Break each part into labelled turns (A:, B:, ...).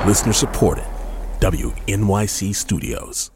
A: Listener supported. WNYC Studios.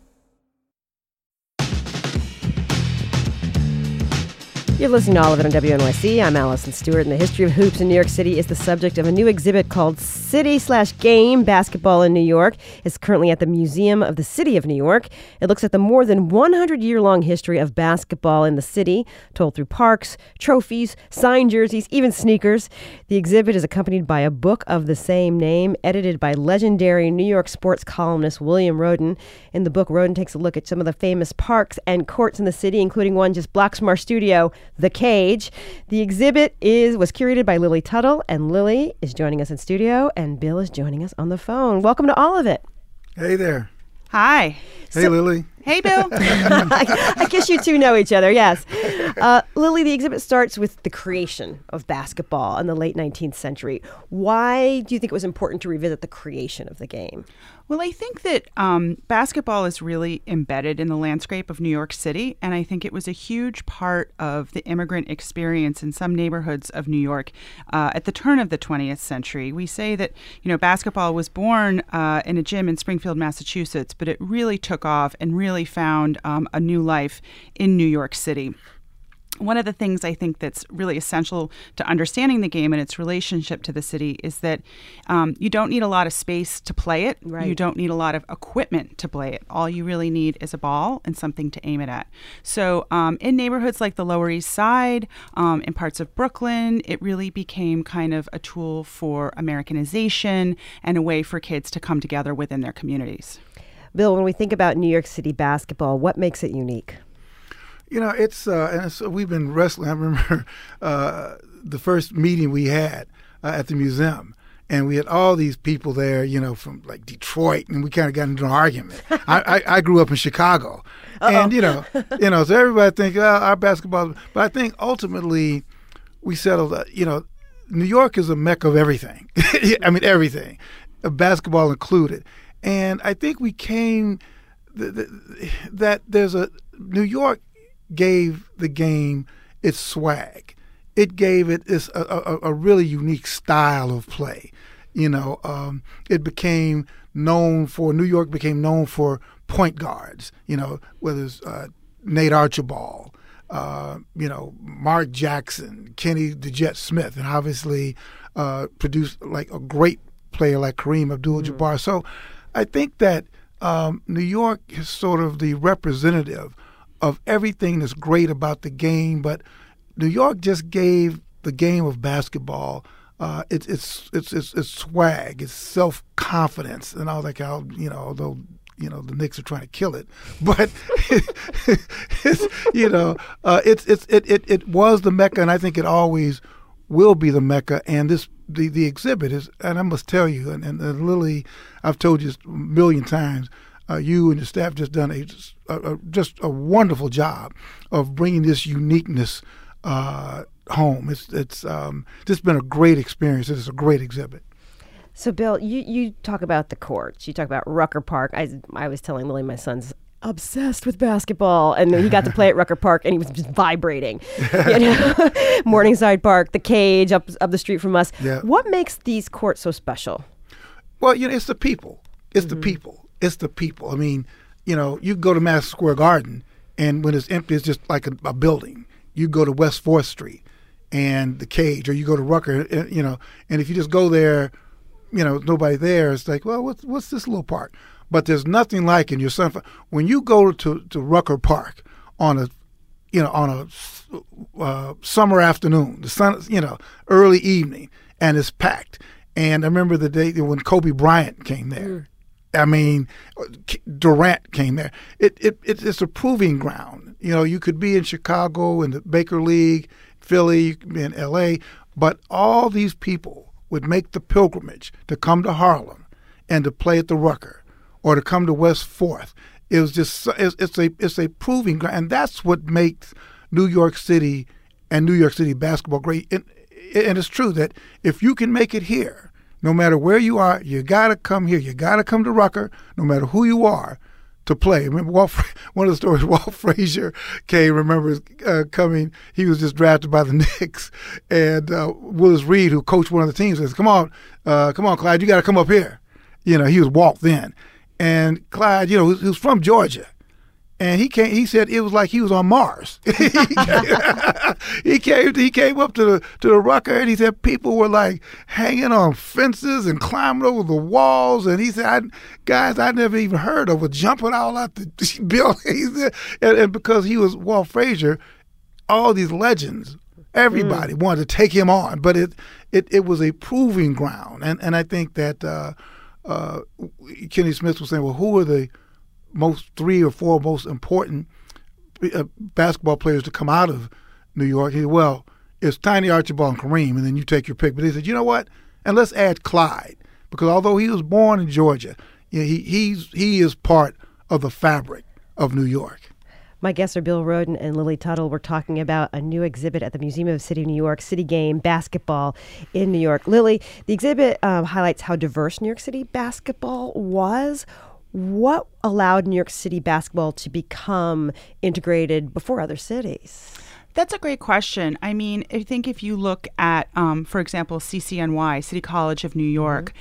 B: You're listening to all of it on WNYC. I'm Allison Stewart, and the history of hoops in New York City is the subject of a new exhibit called City/Game Basketball in New York. It's currently at the Museum of the City of New York. It looks at the more than 100-year-long history of basketball in the city, told through parks, trophies, signed jerseys, even sneakers. The exhibit is accompanied by a book of the same name, edited by legendary New York sports columnist William Rhoden. In the book, Rhoden takes a look at some of the famous parks and courts in the city, including one just blocks from our studio, The Cage. The exhibit was curated by Lily Tuttle, and Lily is joining us in studio, and Bill is joining us on the phone. Welcome to all of it.
C: Hey there.
D: Hi.
C: Hey, Lily.
D: Hey, Bill.
B: I guess you two know each other, yes. Lily, the exhibit starts with the creation of basketball in the late 19th century. Why do you think it was important to revisit the creation of the game?
D: Well, I think that basketball is really embedded in the landscape of New York City, and I think it was a huge part of the immigrant experience in some neighborhoods of New York at the turn of the 20th century. We say that, basketball was born in a gym in Springfield, Massachusetts, but it really took off and really found a new life in New York City. One of the things I think that's really essential to understanding the game and its relationship to the city is that you don't need a lot of space to play it.
B: Right.
D: You don't need a lot of equipment to play it. All you really need is a ball and something to aim it at. So in neighborhoods like the Lower East Side, in parts of Brooklyn, it really became kind of a tool for Americanization and a way for kids to come together within their communities.
B: Bill, when we think about New York City basketball, what makes it unique?
C: We've been wrestling. I remember the first meeting we had at the museum, and we had all these people there, from like Detroit, and we kind of got into an argument. I grew up in Chicago, and so everybody thinks our basketball, but I think ultimately we settled that New York is a mecca of everything. I mean everything, basketball included, and I think we came that there's New York gave the game its swag. It gave it a really unique style of play. It became known for, New York became known for point guards, whether it's Nate Archibald, Mark Jackson, Kenny the Jet Smith, and obviously produced like a great player like Kareem Abdul-Jabbar. So I think that New York is sort of the representative of everything that's great about the game, but New York just gave the game of basketball its swag, its self-confidence, and all that kind of, although the Knicks are trying to kill it, but it was the Mecca, and I think it always will be the Mecca. And the exhibit is, and I must tell you, and Lily, I've told you a million times, you and your staff just done just a wonderful job of bringing this uniqueness home. It's just been a great experience. It's a great exhibit.
B: So, Bill, you talk about the courts. You talk about Rucker Park. I was telling Lily my son's obsessed with basketball, and he got to play at Rucker Park, and he was just vibrating. Morningside Park, the Cage up the street from us.
C: Yeah.
B: What makes these courts so special?
C: Well, it's the people. It's the people. It's the people. I mean, you go to Madison Square Garden, and when it's empty, it's just like a building. You go to West 4th Street and the Cage, or you go to Rucker, and if you just go there, nobody there, it's like, well, what's this little park? But there's nothing like in when you go to Rucker Park on a summer afternoon, the sun, early evening, and it's packed. And I remember the day when Kobe Bryant came there. I mean, Durant came there. It's a proving ground. You could be in Chicago in the Baker League, Philly, you could be in L.A., but all these people would make the pilgrimage to come to Harlem and to play at the Rucker or to come to West 4th. It was just it's a proving ground, and that's what makes New York City and New York City basketball great. And it's true that if you can make it here, no matter where you are, you got to come here. You got to come to Rucker, no matter who you are, to play. Remember, one of the stories, Walt Frazier came, coming. He was just drafted by the Knicks. And Willis Reed, who coached one of the teams, says, come on, Clyde, you got to come up here. He was walked in. And Clyde, he was from Georgia. And he said it was like he was on Mars. he came up to the Rucker, and he said people were like hanging on fences and climbing over the walls. And he said, guys I never even heard of were jumping all out the building. And because he was Walt Frazier, all these legends, everybody wanted to take him on. But it was a proving ground. And I think that Kenny Smith was saying, well, who are the three or four most important basketball players to come out of New York? He said, well, it's Tiny Archibald and Kareem, and then you take your pick. But he said, you know what? And let's add Clyde, because although he was born in Georgia, he is part of the fabric of New York.
B: My guests are Bill Rhoden and Lily Tuttle. We're talking about a new exhibit at the Museum of the City of New York, City Game Basketball in New York. Lily, the exhibit highlights how diverse New York City basketball was. What allowed New York City basketball to become integrated before other cities?
D: That's a great question. I mean, I think if you look at, for example, CCNY, City College of New York,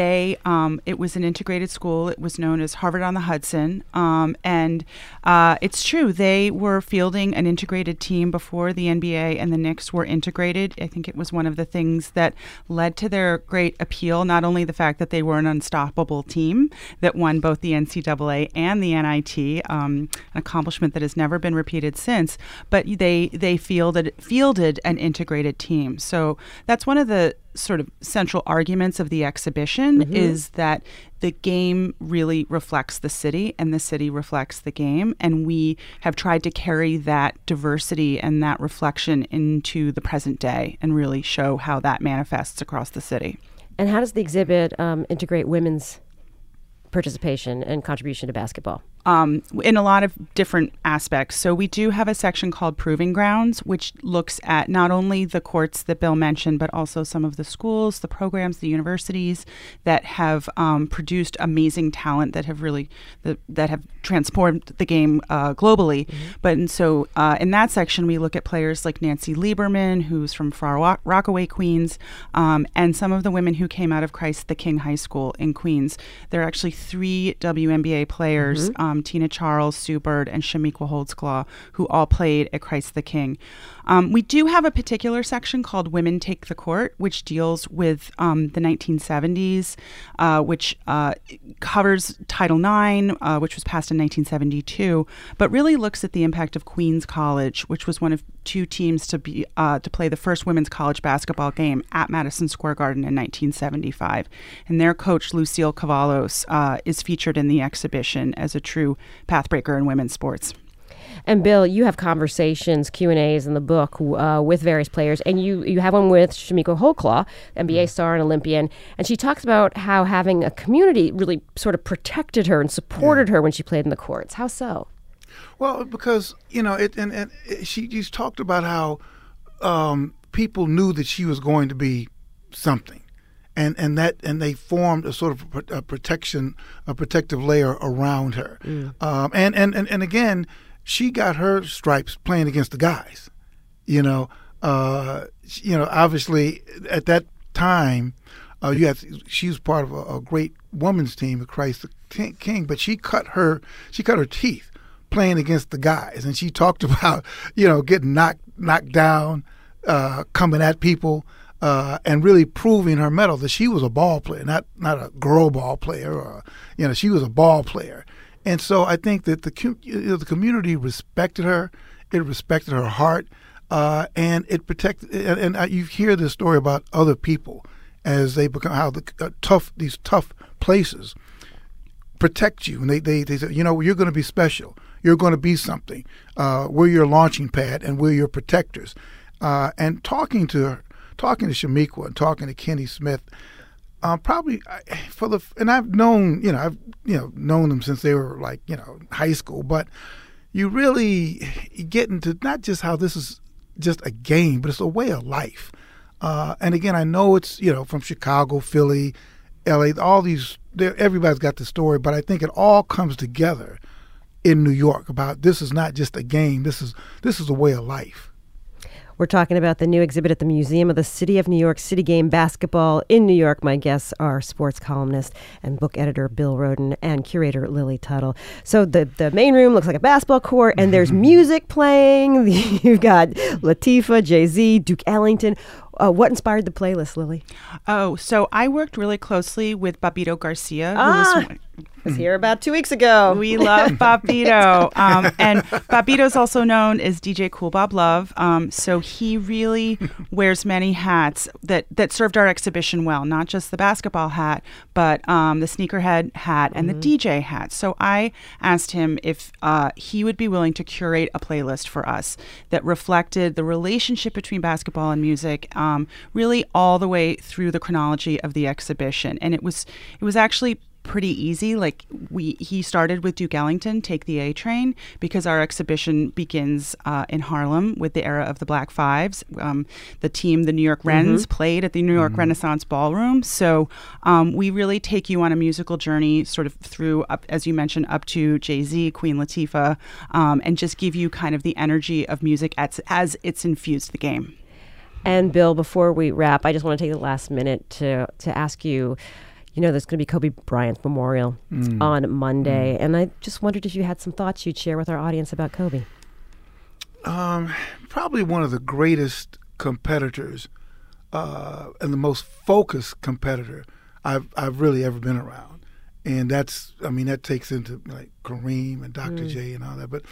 D: it was an integrated school. It was known as Harvard on the Hudson. And it's true, they were fielding an integrated team before the NBA and the Knicks were integrated. I think it was one of the things that led to their great appeal, not only the fact that they were an unstoppable team that won both the NCAA and the NIT, an accomplishment that has never been repeated since, but they fielded an integrated team. So that's one of the sort of central arguments of the exhibition is that the game really reflects the city and the city reflects the game. And we have tried to carry that diversity and that reflection into the present day and really show how that manifests across the city.
B: And how does the exhibit integrate women's participation and contribution to basketball?
D: In a lot of different aspects. So we do have a section called Proving Grounds, which looks at not only the courts that Bill mentioned, but also some of the schools, the programs, the universities that have produced amazing talent that have really that have transformed the game globally. But in that section, we look at players like Nancy Lieberman, who's from Far Rockaway, Queens, and some of the women who came out of Christ the King High School in Queens. There are actually 3 WNBA players, Tina Charles, Sue Bird, and Shamiqua Holdsclaw, who all played at Christ the King. We do have a particular section called Women Take the Court, which deals with the 1970s, which covers Title IX, which was passed in 1972, but really looks at the impact of Queens College, which was one of 2 teams to play the first women's college basketball game at Madison Square Garden in 1975. And their coach, Lucille Cavalos, is featured in the exhibition as a true pathbreaker in women's sports.
B: And Bill, you have conversations, Q&As in the book with various players, and you have one with Shamiqua Holdsclaw, NBA star and Olympian, and she talks about how having a community really sort of protected her and supported her when she played in the courts. How so?
C: Well, because she's talked about how people knew that she was going to be something. And they formed a sort of a protective layer around her. And again, she got her stripes playing against the guys. Obviously at that time, she was part of a great women's team at Christ the King, but she cut her teeth playing against the guys, and she talked about getting knocked down, coming at people. And really proving her mettle that she was a ball player, not a girl ball player, or she was a ball player. And so I think that the community respected her, it respected her heart, and it protected. And you hear this story about other people as they become how these tough places protect you, and they say, you're going to be special, you're going to be something. We're your launching pad, and we're your protectors. And talking to Shamiqua and talking to Kenny Smith, and I've known known them since they were like high school, but you really get into not just how this is just a game, but it's a way of life. And again, I know it's from Chicago, Philly, LA, all these. Everybody's got the story, but I think it all comes together in New York about this is not just a game. This is a way of life.
B: We're talking about the new exhibit at the Museum of the City of New York, City Game Basketball in New York. My guests are sports columnist and book editor Bill Rhoden and curator Lily Tuttle. So the main room looks like a basketball court, and there's music playing. You've got Latifah, Jay-Z, Duke Ellington. What inspired the playlist, Lily?
D: Oh, so I worked really closely with Bobbito Garcia, who
B: was here about 2 weeks ago.
D: We love Bobbito. And Bobbito's also known as DJ Kool Bob Love. So he really wears many hats that served our exhibition well, not just the basketball hat, but the sneakerhead hat and the DJ hat. So I asked him if he would be willing to curate a playlist for us that reflected the relationship between basketball and music, really all the way through the chronology of the exhibition. And it was actually pretty easy. Like he started with Duke Ellington, Take the A Train, because our exhibition begins in Harlem with the era of the Black Fives. The team, the New York Wrens, played at the New York Renaissance Ballroom. So we really take you on a musical journey sort of through, up, as you mentioned, up to Jay-Z, Queen Latifah, and just give you kind of the energy of music as it's infused the game.
B: And Bill, before we wrap, I just want to take the last minute to ask you, there's going to be Kobe Bryant's memorial on Monday, and I just wondered if you had some thoughts you'd share with our audience about Kobe.
C: Probably one of the greatest competitors and the most focused competitor I've really ever been around. And that takes into like Kareem and Dr. J and all that. But,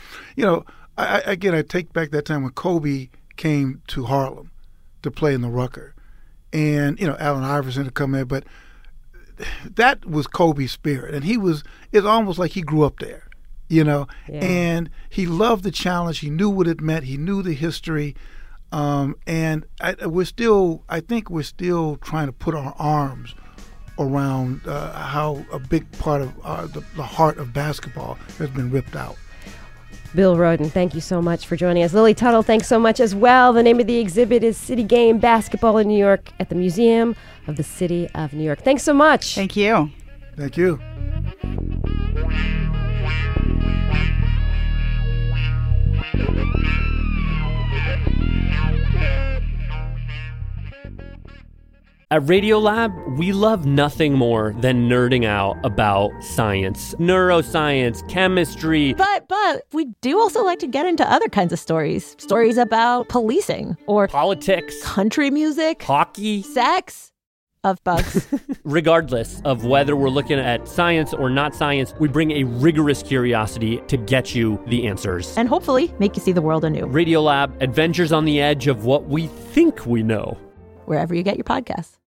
C: I take back that time when Kobe came to Harlem to play in the Rucker. And, Allen Iverson had come there, but that was Kobe's spirit. And it's almost like he grew up there, and he loved the challenge. He knew what it meant. He knew the history. And I think we're still trying to put our arms around how a big part of the heart of basketball has been ripped out.
B: Bill Rhoden, thank you so much for joining us. Lily Tuttle, thanks so much as well. The name of the exhibit is City Game Basketball in New York at the Museum of the City of New York. Thanks so much.
D: Thank you.
C: Thank you.
E: At Radiolab, we love nothing more than nerding out about science, neuroscience, chemistry.
F: But we do also like to get into other kinds of stories. Stories about policing or
E: politics,
F: country music,
E: hockey,
F: sex, of bugs.
E: Regardless of whether we're looking at science or not science, we bring a rigorous curiosity to get you the answers.
F: And hopefully make you see the world anew.
E: Radiolab, adventures on the edge of what we think we know.
F: Wherever you get your podcasts.